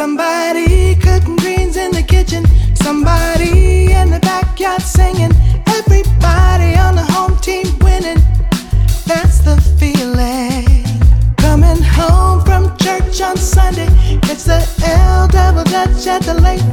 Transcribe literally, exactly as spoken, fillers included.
Somebody cooking greens in the kitchen, somebody in the backyard singing, everybody on the home team winning. That's the feeling. Coming home from church on Sunday, it's the L double Dutch at the lake